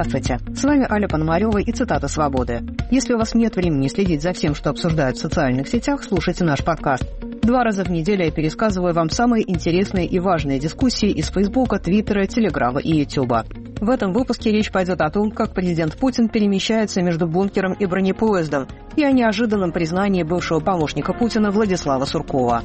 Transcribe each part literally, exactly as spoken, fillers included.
Здравствуйте, с вами Аля Пономарева и цитата «Свободы». Если у вас нет времени следить за всем, что обсуждают в социальных сетях, слушайте наш подкаст. Два раза в неделю я пересказываю вам самые интересные и важные дискуссии из Фейсбука, Твиттера, Телеграма и Ютуба. В этом выпуске речь пойдет о том, как президент Путин перемещается между бункером и бронепоездом, и о неожиданном признании бывшего помощника Путина Владислава Суркова.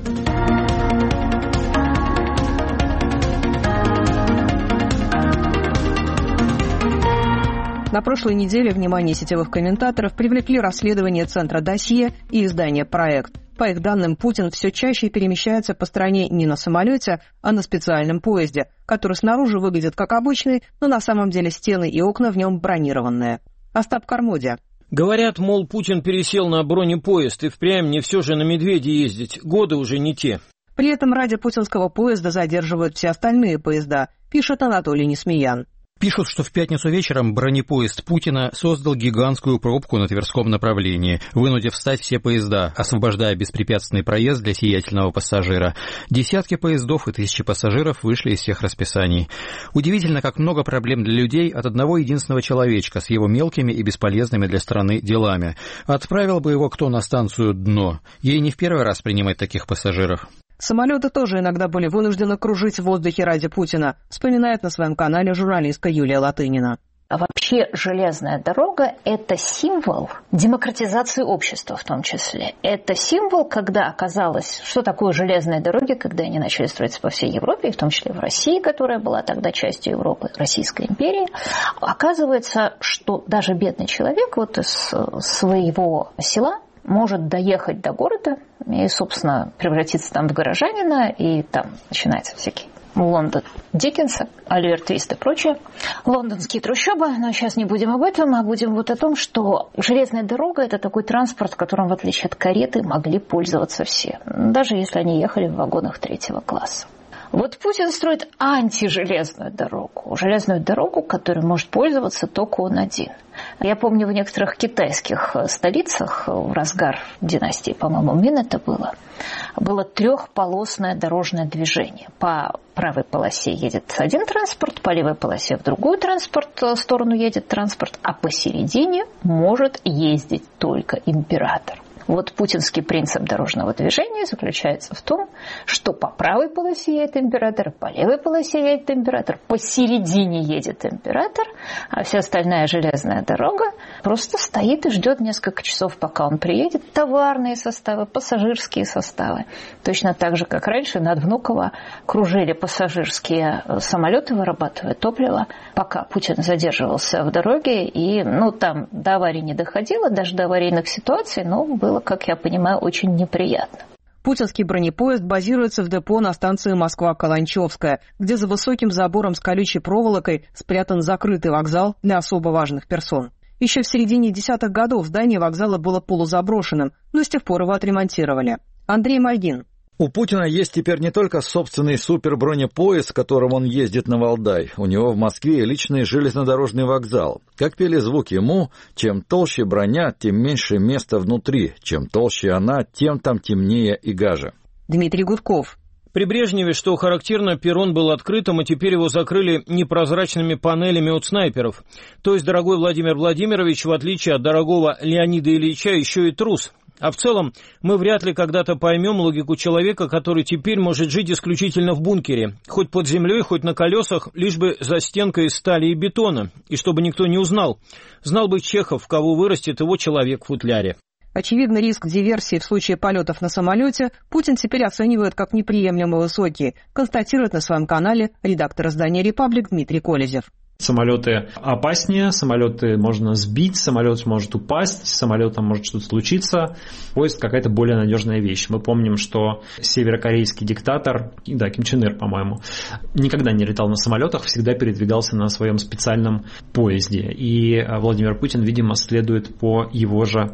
На прошлой неделе внимание сетевых комментаторов привлекли расследование Центра «Досье» и издание «Проект». По их данным, Путин все чаще перемещается по стране не на самолете, а на специальном поезде, который снаружи выглядит как обычный, но на самом деле стены и окна в нем бронированные. Остап Кармодия. Говорят, мол, Путин пересел на бронепоезд, и впрямь не все же на «Медведе» ездить, годы уже не те. При этом ради путинского поезда задерживают все остальные поезда, пишет Анатолий Несмеян. Пишут, что в пятницу вечером бронепоезд Путина создал гигантскую пробку на Тверском направлении, вынудив встать все поезда, освобождая беспрепятственный проезд для сиятельного пассажира. Десятки поездов и тысячи пассажиров вышли из всех расписаний. Удивительно, как много проблем для людей от одного единственного человечка с его мелкими и бесполезными для страны делами. Отправил бы его кто на станцию «Дно». Ей не в первый раз принимать таких пассажиров. Самолеты тоже иногда были вынуждены кружить в воздухе ради Путина, вспоминает на своем канале журналистка Юлия Латынина. А вообще железная дорога – это символ демократизации общества в том числе. Это символ, когда оказалось, что такое железные дороги, когда они начали строиться по всей Европе, в том числе в России, которая была тогда частью Европы, Российской империи. Оказывается, что даже бедный человек вот из своего села может доехать до города и, собственно, превратиться там в горожанина, и там начинается всякий Лондон Диккенса, Оливер Твист и прочее. Лондонские трущобы, но сейчас не будем об этом, а будем вот о том, что железная дорога – это такой транспорт, которым, в отличие от кареты, могли пользоваться все, даже если они ехали в вагонах третьего класса. Вот Путин строит антижелезную дорогу, железную дорогу, которой может пользоваться только он один. Я помню, в некоторых китайских столицах в разгар династии, по-моему, Мин это было, было трехполосное дорожное движение. По правой полосе едет один транспорт, по левой полосе в другую транспорт, сторону едет транспорт, а посередине может ездить только император. Вот путинский принцип дорожного движения заключается в том, что по правой полосе едет император, по левой полосе едет император, посередине едет император, а вся остальная железная дорога просто стоит и ждет несколько часов, пока он приедет. Товарные составы, пассажирские составы. Точно так же, как раньше над Внуково кружили пассажирские самолеты, вырабатывая топливо, пока Путин задерживался в дороге. И ну, там до аварии не доходило, даже до аварийных ситуаций, но было, как я понимаю, очень неприятно. Путинский бронепоезд базируется в депо на станции Москва-Каланчевская, где за высоким забором с колючей проволокой спрятан закрытый вокзал для особо важных персон. Еще в середине десятых годов здание вокзала было полузаброшенным, но с тех пор его отремонтировали. Андрей Мальгин. У Путина есть теперь не только собственный супербронепоезд, которым он ездит на Валдай. У него в Москве личный железнодорожный вокзал. Как пели звук ему, чем толще броня, тем меньше места внутри. Чем толще она, тем там темнее и гаже. Дмитрий Гудков. При Брежневе, что характерно, перрон был открытым, а теперь его закрыли непрозрачными панелями от снайперов. То есть, дорогой Владимир Владимирович, в отличие от дорогого Леонида Ильича, еще и трус. А в целом, мы вряд ли когда-то поймем логику человека, который теперь может жить исключительно в бункере. Хоть под землей, хоть на колесах, лишь бы за стенкой из стали и бетона. И чтобы никто не узнал. Знал бы Чехов, кого вырастет его человек в футляре. Очевидно, риск диверсии в случае полетов на самолете Путин теперь оценивает как неприемлемо высокий, констатирует на своем канале редактор издания «Репаблик» Дмитрий Колезев. Самолеты опаснее, самолеты можно сбить, самолет может упасть, с самолетом может что-то случиться. Поезд какая-то более надежная вещь. Мы помним, что северокорейский диктатор, да, Ким Чен Ир, по-моему, никогда не летал на самолетах, всегда передвигался на своем специальном поезде. И Владимир Путин, видимо, следует по его же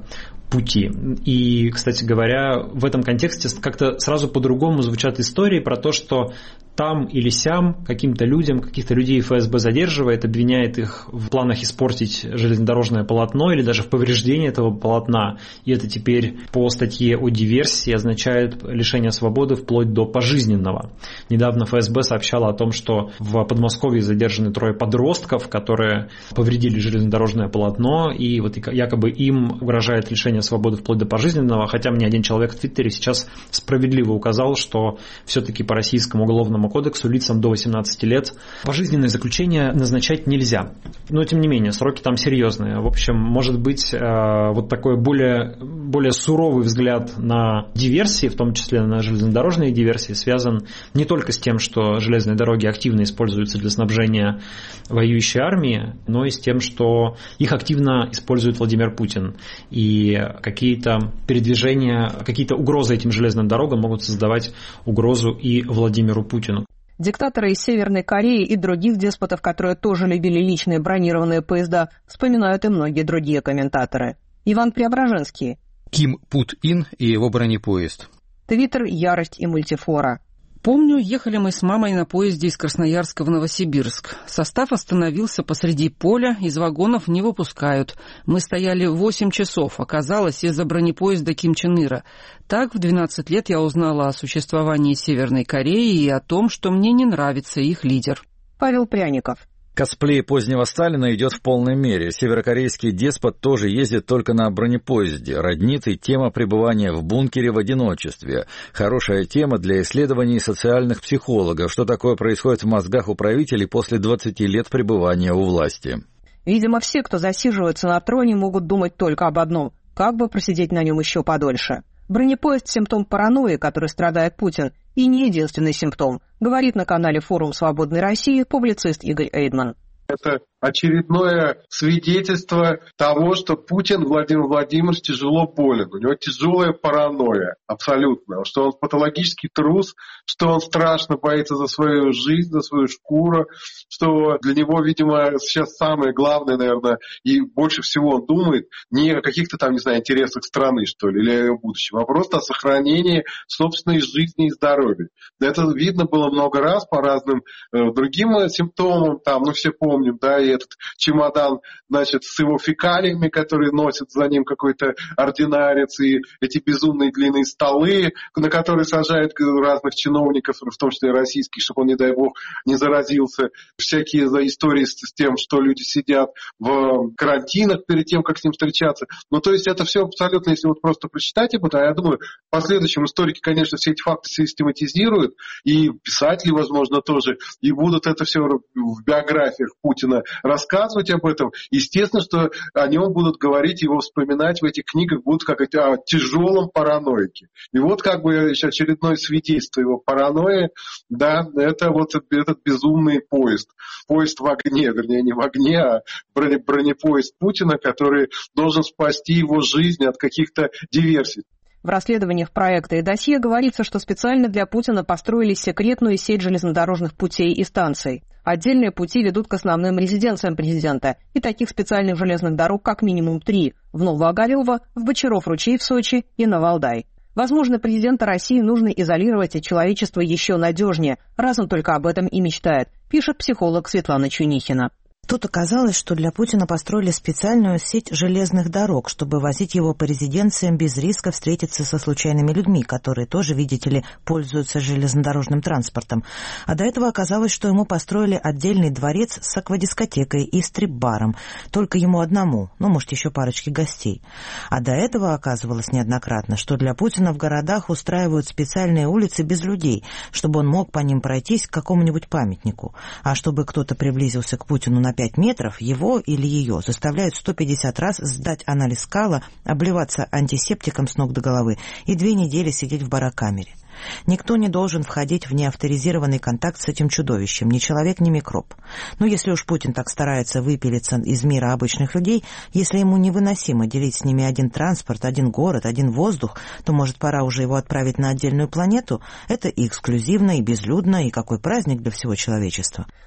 пути. И, кстати говоря, в этом контексте как-то сразу по-другому звучат истории про то, что там или сям каким-то людям, каких-то людей эф эс бэ задерживает, обвиняет их в планах испортить железнодорожное полотно или даже в повреждении этого полотна. И это теперь по статье о диверсии означает лишение свободы вплоть до пожизненного. Недавно эф эс бэ сообщала о том, что в Подмосковье задержаны трое подростков, которые повредили железнодорожное полотно, и вот якобы им угрожает лишение свободы вплоть до пожизненного, хотя мне один человек в Твиттере сейчас справедливо указал, что все-таки по российскому уголовному кодексу лицам до восемнадцати лет пожизненное заключение назначать нельзя. Но, тем не менее, сроки там серьезные. В общем, может быть, вот такой более, более суровый взгляд на диверсии, в том числе на железнодорожные диверсии, связан не только с тем, что железные дороги активно используются для снабжения воюющей армии, но и с тем, что их активно использует Владимир Путин. И какие-то передвижения, какие-то угрозы этим железным дорогам могут создавать угрозу и Владимиру Путину. Диктаторы из Северной Кореи и других деспотов, которые тоже любили личные бронированные поезда, вспоминают и многие другие комментаторы. Иван Преображенский. Ким Пут Ин и его бронепоезд. Твиттер «Ярость и мультифора». Помню, ехали мы с мамой на поезде из Красноярска в Новосибирск. Состав остановился посреди поля, из вагонов не выпускают. Мы стояли восемь часов, оказалось, из-за бронепоезда Ким Чен Ира. Так, в двенадцать лет я узнала о существовании Северной Кореи и о том, что мне не нравится их лидер. Павел Пряников. Косплей позднего Сталина идет в полной мере. Северокорейский деспот тоже ездит только на бронепоезде. Роднит и тема пребывания в бункере в одиночестве. Хорошая тема для исследований социальных психологов. Что такое происходит в мозгах у правителей после двадцати лет пребывания у власти. Видимо, все, кто засиживается на троне, могут думать только об одном – как бы просидеть на нем еще подольше. Бронепоезд – симптом паранойи, который страдает Путин, и не единственный симптом, говорит на канале «Форум Свободной России» публицист Игорь Эйдман. Это очередное свидетельство того, что Путин Владимир Владимирович тяжело болен. У него тяжелая паранойя, абсолютно. Что он патологический трус, что он страшно боится за свою жизнь, за свою шкуру, что для него, видимо, сейчас самое главное, наверное, и больше всего он думает не о каких-то там, не знаю, интересах страны, что ли, или о ее будущем, а просто о сохранении собственной жизни и здоровья. Это видно было много раз по разным э, другим симптомам, там, ну, все помним, да, и этот чемодан, значит, с его фекалиями, которые носят за ним какой-то ординарец, и эти безумные длинные столы, на которые сажают разных чиновников, в том числе российских, чтобы он, не дай бог, не заразился. Всякие истории с тем, что люди сидят в карантинах перед тем, как с ним встречаться. Ну, то есть это все абсолютно, если вот просто прочитать об этом, я думаю, в последующем историки, конечно, все эти факты систематизируют, и писатели, возможно, тоже, и будут это все в биографиях Путина рассказывать об этом. Естественно, что о нем будут говорить, его вспоминать в этих книгах будут как о тяжелом параноике. И вот как бы очередное свидетельство его паранойи, да, это вот этот безумный поезд. Поезд в огне, вернее, не в огне, а бронепоезд Путина, который должен спасти его жизнь от каких-то диверсий. В расследованиях проекта и досье говорится, что специально для Путина построили секретную сеть железнодорожных путей и станций. Отдельные пути ведут к основным резиденциям президента, и таких специальных железных дорог как минимум три – в Новоогарёво, в Бочаров-Ручей в Сочи и на Валдай. Возможно, президента России нужно изолировать от человечества еще надежнее, раз он только об этом и мечтает, пишет психолог Светлана Чунихина. Тут оказалось, что для Путина построили специальную сеть железных дорог, чтобы возить его по резиденциям без риска встретиться со случайными людьми, которые тоже, видите ли, пользуются железнодорожным транспортом. А до этого оказалось, что ему построили отдельный дворец с аквадискотекой и стрип-баром. Только ему одному, ну, может, еще парочке гостей. А до этого оказывалось неоднократно, что для Путина в городах устраивают специальные улицы без людей, чтобы он мог по ним пройтись к какому-нибудь памятнику. А чтобы кто-то приблизился к Путину на пять метров, его или ее заставляют сто пятьдесят раз сдать анализ кала, обливаться антисептиком с ног до головы и две недели сидеть в барокамере. Никто не должен входить в неавторизированный контакт с этим чудовищем, ни человек, ни микроб. Но если уж Путин так старается выпилиться из мира обычных людей, если ему невыносимо делить с ними один транспорт, один город, один воздух, то, может, пора уже его отправить на отдельную планету? Это и эксклюзивно, и безлюдно, и какой праздник для всего человечества.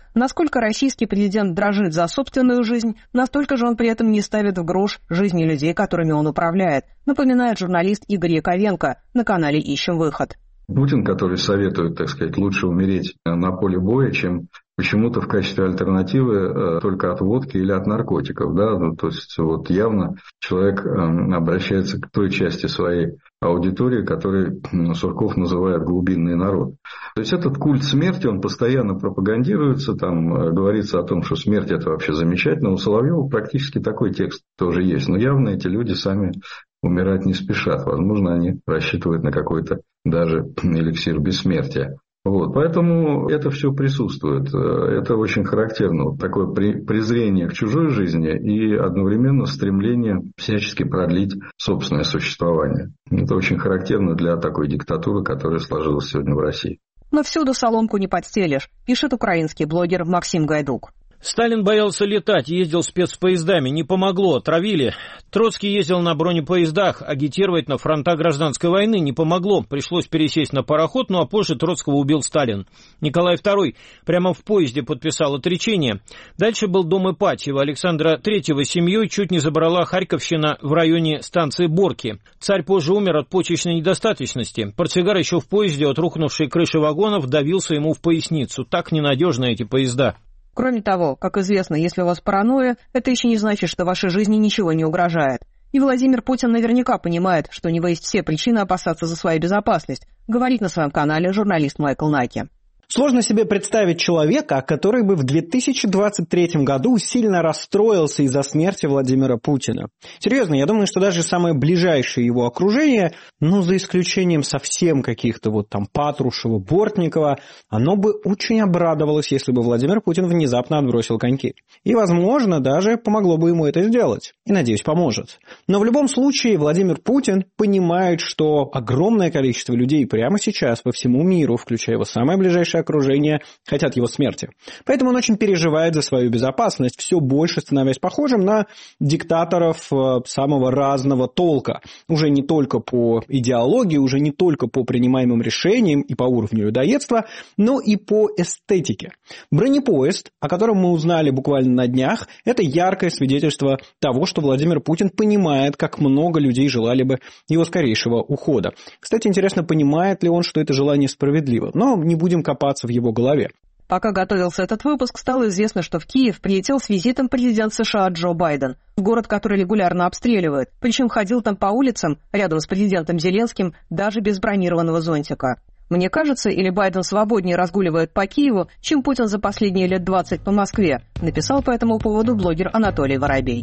Насколько российский президент дрожит за собственную жизнь, настолько же он при этом не ставит в грош жизни людей, которыми он управляет, напоминает журналист Игорь Яковенко на канале «Ищем выход». Путин, который советует, так сказать, лучше умереть на поле боя, чем почему-то в качестве альтернативы только от водки или от наркотиков. Да? Ну, то есть вот явно человек обращается к той части своей аудитории, которую Сурков называет глубинный народ. То есть этот культ смерти, он постоянно пропагандируется, там говорится о том, что смерть это вообще замечательно. У Соловьева практически такой текст тоже есть. Но явно эти люди сами умирать не спешат. Возможно, они рассчитывают на какой-то даже эликсир бессмертия. Вот, поэтому это все присутствует. Это очень характерно. Вот такое презрение к чужой жизни и одновременно стремление всячески продлить собственное существование. Это очень характерно для такой диктатуры, которая сложилась сегодня в России. Но всюду соломку не подстелишь, пишет украинский блогер Максим Гайдук. Сталин боялся летать, ездил спецпоездами, не помогло, отравили. Троцкий ездил на бронепоездах, агитировать на фронта гражданской войны не помогло, пришлось пересесть на пароход, ну а позже Троцкого убил Сталин. Николай второй прямо в поезде подписал отречение. Дальше был дом Ипатьева, Александра третьего семьей чуть не забрала Харьковщина в районе станции Борки. Царь позже умер от почечной недостаточности. Портсигар еще в поезде от рухнувшей крыши вагонов давился ему в поясницу. Так ненадежны эти поезда. Кроме того, как известно, если у вас паранойя, это еще не значит, что вашей жизни ничего не угрожает. И Владимир Путин наверняка понимает, что у него есть все причины опасаться за свою безопасность, говорит на своем канале журналист Майкл Наки. Сложно себе представить человека, который бы в две тысячи двадцать третьем году сильно расстроился из-за смерти Владимира Путина. Серьезно, я думаю, что даже самое ближайшее его окружение, ну, за исключением совсем каких-то вот там Патрушева, Бортникова, оно бы очень обрадовалось, если бы Владимир Путин внезапно отбросил коньки. И, возможно, даже помогло бы ему это сделать. И, надеюсь, поможет. Но в любом случае Владимир Путин понимает, что огромное количество людей прямо сейчас по всему миру, включая его самое ближайшее окружение, хотят его смерти. Поэтому он очень переживает за свою безопасность, все больше становясь похожим на диктаторов самого разного толка. Уже не только по идеологии, уже не только по принимаемым решениям и по уровню людоедства, но и по эстетике. Бронепоезд, о котором мы узнали буквально на днях, это яркое свидетельство того, что Владимир Путин понимает, как много людей желали бы его скорейшего ухода. Кстати, интересно, понимает ли он, что это желание справедливо. Но не будем копаться в его голове. Пока готовился этот выпуск, стало известно, что в Киев прилетел с визитом президент США Джо Байден, город, который регулярно обстреливают, причем ходил там по улицам рядом с президентом Зеленским даже без бронированного зонтика. Мне кажется, или Байден свободнее разгуливает по Киеву, чем Путин за последние лет двадцать по Москве, написал по этому поводу блогер Анатолий Воробей.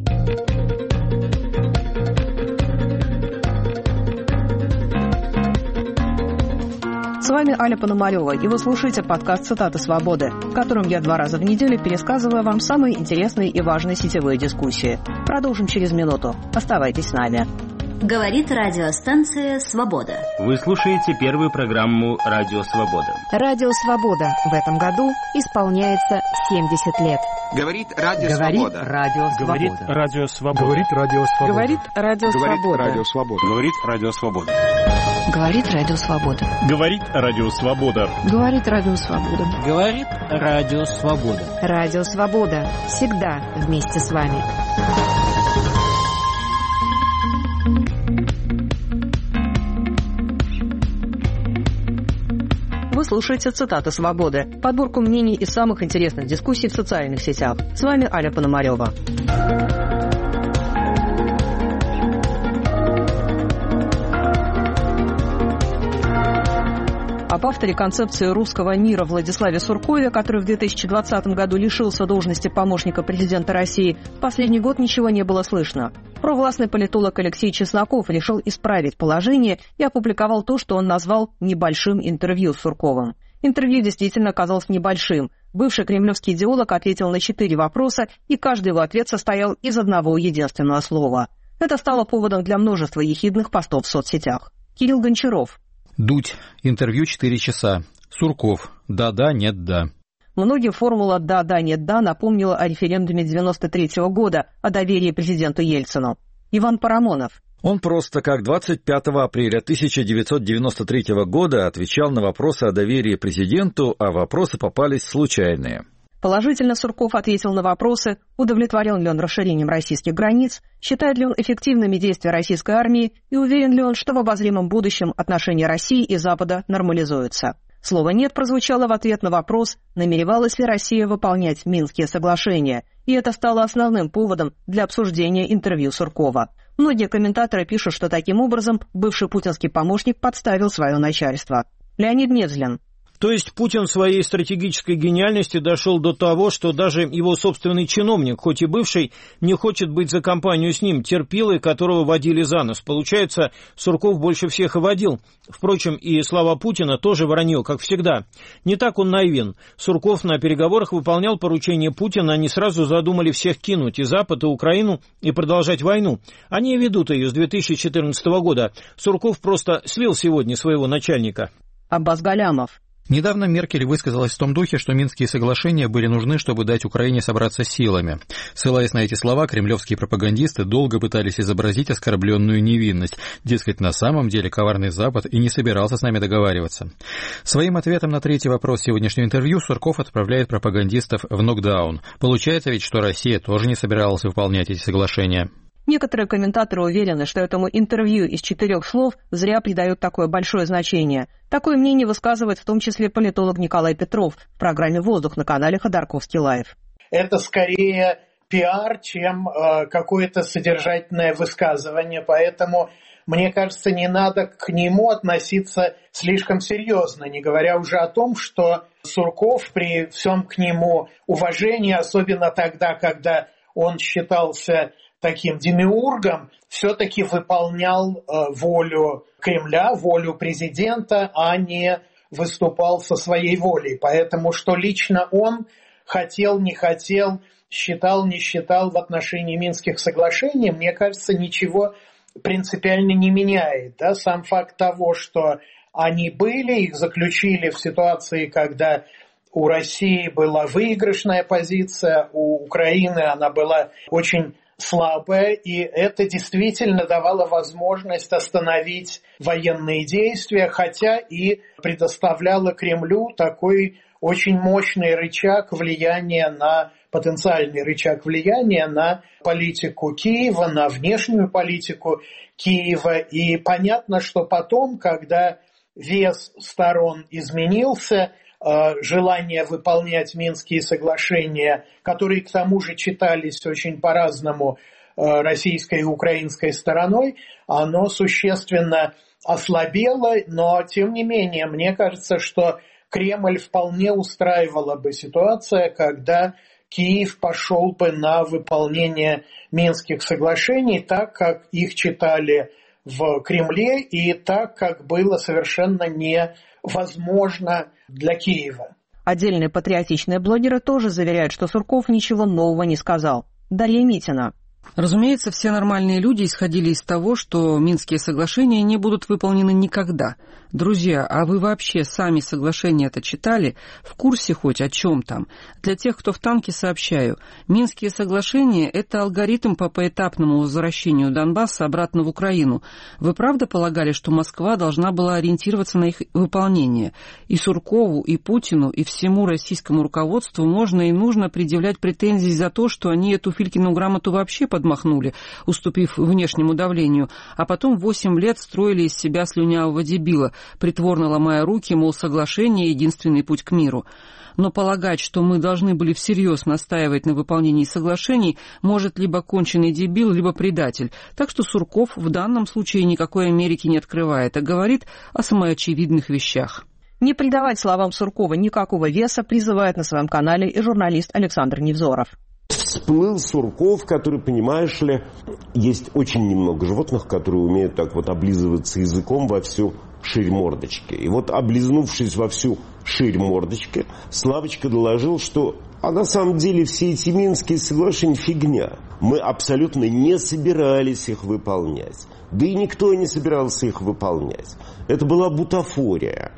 С вами Аля Пономарева, и вы слушаете подкаст «Цитаты свободы», в котором я два раза в неделю пересказываю вам самые интересные и важные сетевые дискуссии. Продолжим через минуту. Оставайтесь с нами. Говорит радиостанция «Свобода». Вы слушаете первую программу «Радио Свобода». «Радио Свобода» в этом году исполняется семьдесят лет. Говорит Радио Говорит Свобода. Радио Говорит Радио Свобода. Говорит Радио Свобода. Говорит Радио Свобода. Говорит Радио Свобода. Говорит Радио Свобода. Говорит Радио Свобода. Говорит Радио Свобода. Говорит Радио Свобода. Говорит Радио Свобода. Радио Свобода. Всегда вместе с вами. Вы слушаете «Цитаты свободы», подборку мнений из самых интересных дискуссий в социальных сетях. С вами Аля Пономарева. Об авторе концепции русского мира Владиславе Суркове, который в две тысячи двадцатом году лишился должности помощника президента России, в последний год ничего не было слышно. Провластный политолог Алексей Чесноков решил исправить положение и опубликовал то, что он назвал «небольшим интервью» с Сурковым. Интервью действительно оказалось небольшим. Бывший кремлевский идеолог ответил на четыре вопроса, и каждый его ответ состоял из одного единственного слова. Это стало поводом для множества ехидных постов в соцсетях. Кирилл Гончаров. Дудь. Интервью четыре часа. Сурков. Да-да, нет-да. Многим формула «да-да, нет-да» напомнила о референдуме девяносто третьего года о доверии президенту Ельцину. Иван Парамонов. Он просто как двадцать пятого апреля тысяча девятьсот девяносто третьего года отвечал на вопросы о доверии президенту, а вопросы попались случайные. Положительно Сурков ответил на вопросы, удовлетворен ли он расширением российских границ, считает ли он эффективными действия российской армии и уверен ли он, что в обозримом будущем отношения России и Запада нормализуются. Слово «нет» прозвучало в ответ на вопрос, намеревалась ли Россия выполнять Минские соглашения, и это стало основным поводом для обсуждения интервью Суркова. Многие комментаторы пишут, что таким образом бывший путинский помощник подставил свое начальство. Леонид Невзлин. То есть Путин в своей стратегической гениальности дошел до того, что даже его собственный чиновник, хоть и бывший, не хочет быть за компанию с ним, терпилой, которого водили за нос. Получается, Сурков больше всех и водил. Впрочем, и слова Путина тоже вранье, как всегда. Не так он наивен. Сурков на переговорах выполнял поручение Путина, они сразу задумали всех кинуть, и Запад, и Украину, и продолжать войну. Они ведут ее с две тысячи четырнадцатого года. Сурков просто слил сегодня своего начальника. Аббас Галямов. Недавно Меркель высказалась в том духе, что Минские соглашения были нужны, чтобы дать Украине собраться силами. Ссылаясь на эти слова, кремлевские пропагандисты долго пытались изобразить оскорбленную невинность. Дескать, на самом деле коварный Запад и не собирался с нами договариваться. Своим ответом на третий вопрос сегодняшнего интервью Сурков отправляет пропагандистов в нокдаун. Получается ведь, что Россия тоже не собиралась выполнять эти соглашения. Некоторые комментаторы уверены, что этому интервью из четырех слов зря придают такое большое значение. Такое мнение высказывает в том числе политолог Николай Петров в программе «Воздух» на канале Ходорковский Лайв. Это скорее пиар, чем э, какое-то содержательное высказывание, поэтому, мне кажется, не надо к нему относиться слишком серьезно, не говоря уже о том, что Сурков при всем к нему уважении, особенно тогда, когда он считался таким демиургом, все-таки выполнял э, волю Кремля, волю президента, а не выступал со своей волей. Поэтому что лично он хотел, не хотел, считал, не считал в отношении Минских соглашений, мне кажется, ничего принципиально не меняет. Да? Сам факт того, что они были, их заключили в ситуации, когда у России была выигрышная позиция, у Украины она была очень слабая, и это действительно давало возможность остановить военные действия, хотя и предоставляло Кремлю такой очень мощный рычаг влияния на, потенциальный рычаг влияния на политику Киева, на внешнюю политику Киева. И понятно, что потом, когда вес сторон изменился, желание выполнять Минские соглашения, которые к тому же читались очень по-разному российской и украинской стороной, оно существенно ослабело, но тем не менее, мне кажется, что Кремль вполне устраивала бы ситуация, когда Киев пошел бы на выполнение Минских соглашений так, как их читали в Кремле и так, как было совершенно невозможно для Киева. Отдельные патриотичные блогеры тоже заверяют, что Сурков ничего нового не сказал. Дарья Митина. Разумеется, все нормальные люди исходили из того, что Минские соглашения не будут выполнены никогда. Друзья, а вы вообще сами соглашения-то читали? В курсе хоть о чем там? Для тех, кто в танке, сообщаю. Минские соглашения – это алгоритм по поэтапному возвращению Донбасса обратно в Украину. Вы правда полагали, что Москва должна была ориентироваться на их выполнение? И Суркову, и Путину, и всему российскому руководству можно и нужно предъявлять претензии за то, что они эту Филькину грамоту вообще подмахнули, уступив внешнему давлению, а потом восемь лет строили из себя слюнявого дебила, притворно ломая руки, мол, соглашение — единственный путь к миру. Но полагать, что мы должны были всерьез настаивать на выполнении соглашений, может либо конченый дебил, либо предатель. Так что Сурков в данном случае никакой Америки не открывает, а говорит о самоочевидных вещах. Не придавать словам Суркова никакого веса призывает на своем канале и журналист Александр Невзоров. Всплыл Сурков, который, понимаешь ли, есть очень немного животных, которые умеют так вот облизываться языком во всю ширь мордочки. И вот, облизнувшись во всю ширь мордочки, Славочка доложил, что а на самом деле все эти Минские соглашения фигня. Мы абсолютно не собирались их выполнять. Да и никто не собирался их выполнять. Это была бутафория.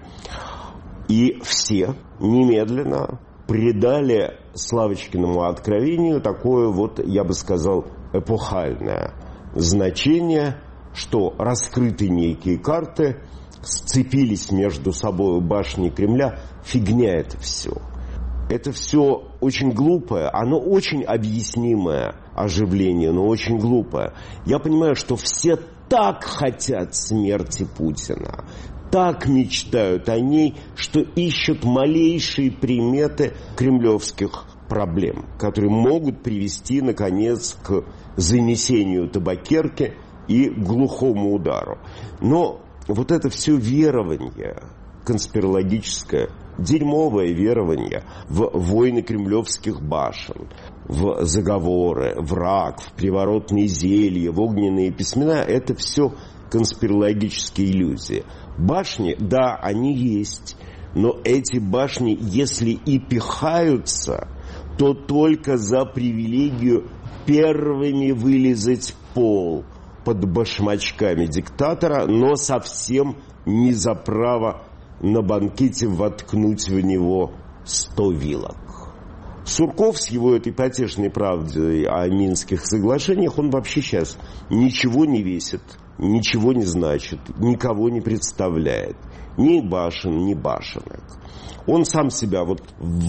И все немедленно придали Славочкиному откровению такое вот, я бы сказал, эпохальное значение, что раскрыты некие карты, сцепились между собой башни Кремля. Фигня это все. Это все очень глупое, оно очень объяснимое оживление, но очень глупое. Я понимаю, что все так хотят смерти Путина, так мечтают о ней, что ищут малейшие приметы кремлевских проблем, которые могут привести, наконец, к занесению табакерки и глухому удару. Но вот это все верование конспирологическое, дерьмовое верование в войны кремлевских башен, в заговоры, в рак, в приворотные зелья, в огненные письмена, это все конспирологические иллюзии. Башни, да, они есть, но эти башни, если и пихаются, то только за привилегию первыми вылезать в пол под башмачками диктатора, но совсем не за право на банкете воткнуть в него сто вилок. Сурков с его этой потешной правдой о Минских соглашениях, он вообще сейчас ничего не весит, ничего не значит, никого не представляет. Ни башен, ни башенок. Он сам себя вот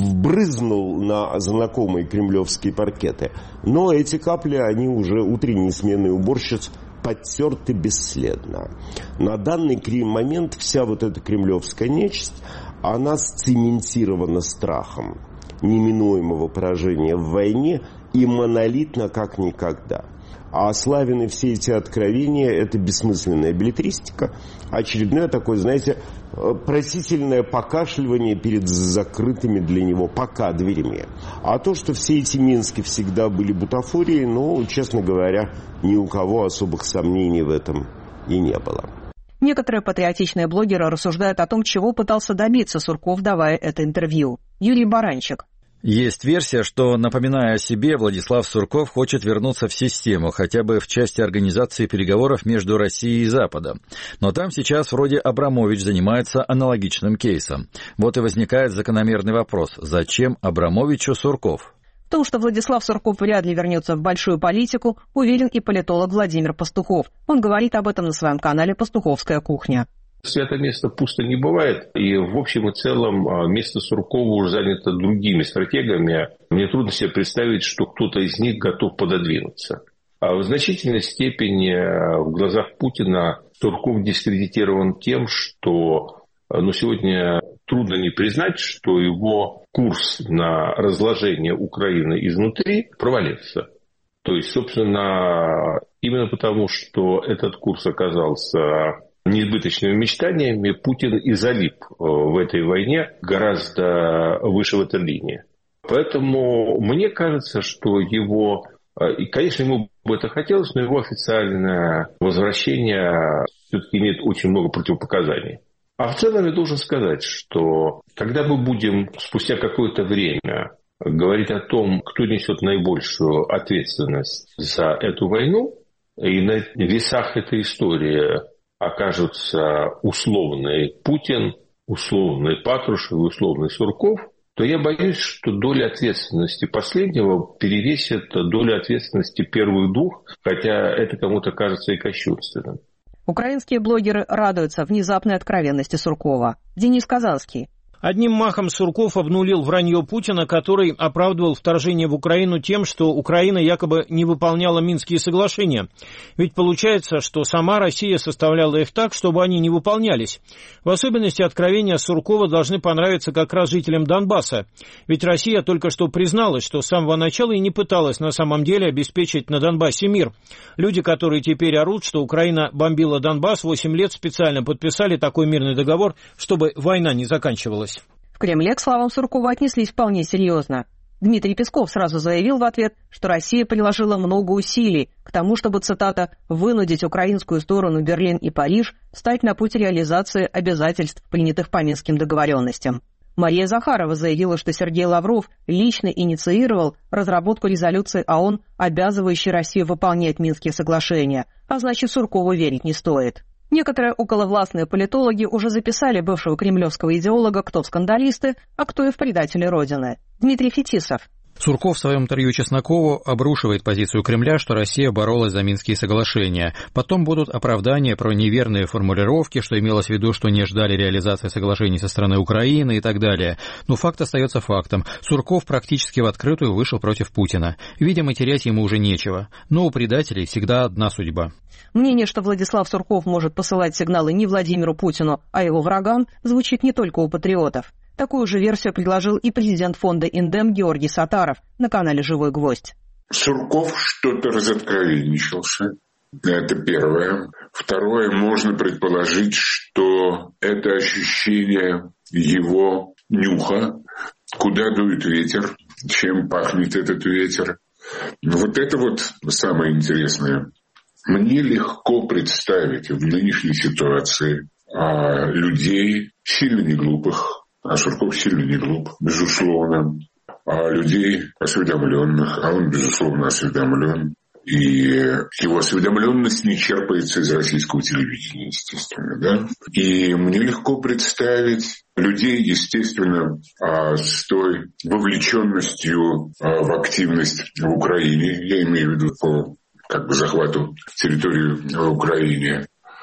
вбрызнул на знакомые кремлевские паркеты. Но эти капли, они уже утренней смены уборщиц подтерты бесследно. На данный момент вся вот эта кремлевская нечисть, она сцементирована страхом неминуемого поражения в войне и монолитно как никогда. А Славины все эти откровения – это бессмысленная беллетристика, очередное такое, знаете, просительное покашливание перед закрытыми для него пока дверями. А то, что все эти Мински всегда были бутафорией, ну, честно говоря, ни у кого особых сомнений в этом и не было. Некоторые патриотичные блогеры рассуждают о том, чего пытался добиться Сурков, давая это интервью. Юрий Баранчик. Есть версия, что, напоминая о себе, Владислав Сурков хочет вернуться в систему, хотя бы в части организации переговоров между Россией и Западом. Но там сейчас вроде Абрамович занимается аналогичным кейсом. Вот и возникает закономерный вопрос: зачем Абрамовичу Сурков? В том, что Владислав Сурков вряд ли вернется в большую политику, уверен и политолог Владимир Пастухов. Он говорит об этом на своем канале «Пастуховская кухня». Святое место пусто не бывает, и в общем и целом место Суркова уже занято другими стратегами. Мне трудно себе представить, что кто-то из них готов пододвинуться. А в значительной степени в глазах Путина Сурков дискредитирован тем, что ну, сегодня трудно не признать, что его курс на разложение Украины изнутри провалился. То есть, собственно, именно потому, что этот курс оказался неизбыточными мечтаниями, Путин и залип в этой войне гораздо выше в этой линии. Поэтому мне кажется, что его, и, конечно, ему бы это хотелось, но его официальное возвращение все-таки имеет очень много противопоказаний. А в целом я должен сказать, что когда мы будем спустя какое-то время говорить о том, кто несет наибольшую ответственность за эту войну, и на весах этой истории окажутся условный Путин, условный Патрушев и условный Сурков, то я боюсь, что доля ответственности последнего перевесит долю ответственности первых двух, хотя это кому-то кажется и кощунственным. Украинские блогеры радуются внезапной откровенности Суркова. Денис Казанский. Одним махом Сурков обнулил вранье Путина, который оправдывал вторжение в Украину тем, что Украина якобы не выполняла Минские соглашения. Ведь получается, что сама Россия составляла их так, чтобы они не выполнялись. В особенности откровения Суркова должны понравиться как раз жителям Донбасса. Ведь Россия только что призналась, что с самого начала и не пыталась на самом деле обеспечить на Донбассе мир. Люди, которые теперь орут, что Украина бомбила Донбасс, восемь лет специально подписали такой мирный договор, чтобы война не заканчивалась. В Кремле к словам Суркова отнеслись вполне серьезно. Дмитрий Песков сразу заявил в ответ, что Россия приложила много усилий к тому, чтобы, цитата, «вынудить украинскую сторону Берлин и Париж встать на путь реализации обязательств, принятых по Минским договоренностям». Мария Захарова заявила, что Сергей Лавров лично инициировал разработку резолюции ООН, обязывающей Россию выполнять Минские соглашения, а значит, Суркову верить не стоит. Некоторые околовластные политологи уже записали бывшего кремлевского идеолога кто в скандалисты, а кто и в предатели Родины. Дмитрий Фетисов. Сурков в своем интервью Чеснокову обрушивает позицию Кремля, что Россия боролась за Минские соглашения. Потом будут оправдания про неверные формулировки, что имелось в виду, что не ждали реализации соглашений со стороны Украины и так далее. Но факт остается фактом. Сурков практически в открытую вышел против Путина. Видимо, терять ему уже нечего. Но у предателей всегда одна судьба. Мнение, что Владислав Сурков может посылать сигналы не Владимиру Путину, а его врагам, звучит не только у патриотов. Такую же версию предложил и президент фонда «Индем» Георгий Сатаров на канале «Живой гвоздь». Сурков что-то разоткровенничался. Это первое. Второе, можно предположить, что это ощущение его нюха, куда дует ветер, чем пахнет этот ветер. Вот это вот самое интересное. Мне легко представить в нынешней ситуации а, людей сильно не глупых, а Сурков сильно не глуп, безусловно, а людей осведомленных, а он, безусловно, осведомлен. И его осведомленность не черпается из российского телевидения, естественно, да. И мне легко представить людей, естественно, с той вовлеченностью в активность в Украине, я имею в виду по как бы захвату территории в Украине.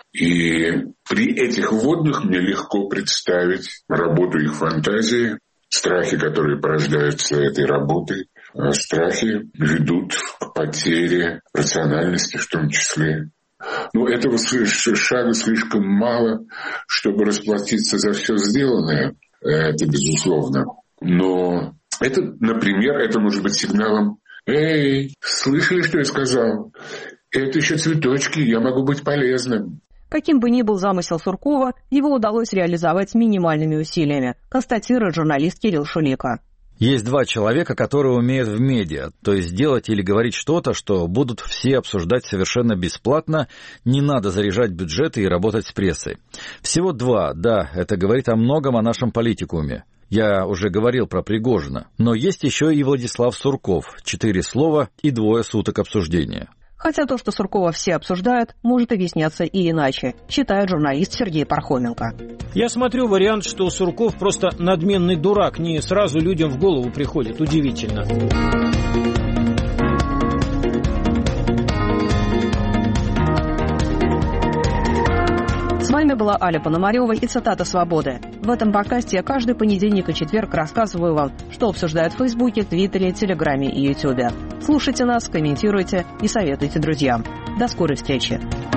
И при этих вводных мне легко представить работу их фантазии, страхи, которые порождаются этой работой. Страхи ведут к потере рациональности в том числе. Но этого шага слишком мало, чтобы расплатиться за все сделанное. Это безусловно. Но это, например, это может быть сигналом: «Эй, слышали, что я сказал? Это еще цветочки, я могу быть полезным». Каким бы ни был замысел Суркова, его удалось реализовать минимальными усилиями, констатирует журналист Кирилл Шулика. Есть два человека, которые умеют в медиа, то есть делать или говорить что-то, что будут все обсуждать совершенно бесплатно, не надо заряжать бюджеты и работать с прессой. Всего два, да, это говорит о многом о нашем политикуме. Я уже говорил про Пригожина, но есть еще и Владислав Сурков, четыре слова и двое суток обсуждения. Хотя то, что Суркова все обсуждают, может объясняться и иначе, считает журналист Сергей Пархоменко. Я смотрю вариант, что Сурков просто надменный дурак, не сразу людям в голову приходит. Удивительно. С вами была Аля Пономарева и цитата «Свободы». В этом подкасте я каждый понедельник и четверг рассказываю вам, что обсуждают в Фейсбуке, Твиттере, Телеграме и Ютубе. Слушайте нас, комментируйте и советуйте друзьям. До скорой встречи.